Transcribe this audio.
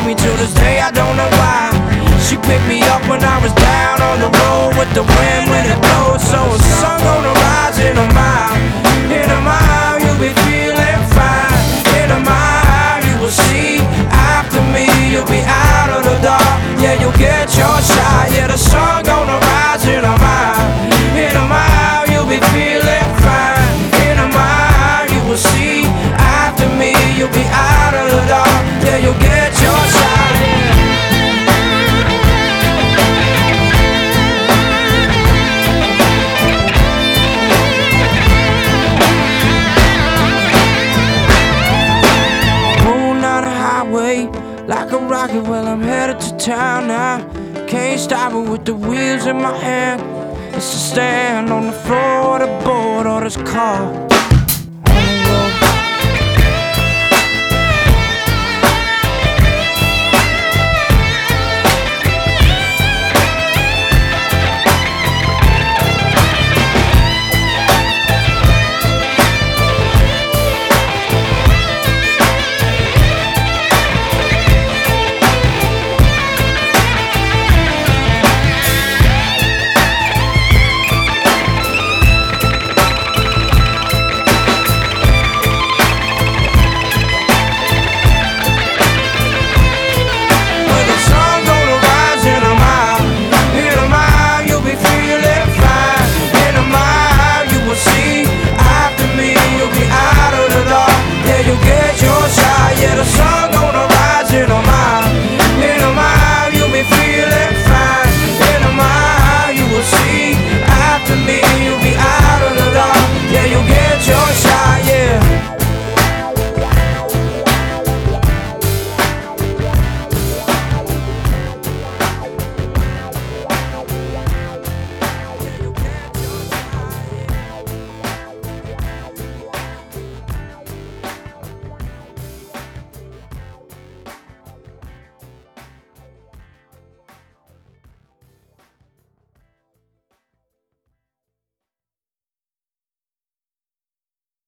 me to this day, I don't know why. She picked me up when I was down on the road with the wind when it blows. So the sun gonna rise in a mile. In a mile, you'll be feeling fine. In a mile, you will see. After me, you'll be out of the dark. Yeah, you'll get your shot. Yeah, the sun gonna rise in a mile. In a mile, you'll be feeling fine. In a mile, you will see. After me, you'll be out of the dark. Yeah, you'll get your shot. Like a rocket, well, I'm headed to town now. Can't stop it with the wheels in my hand. It's to stand on the floor of the board or this car.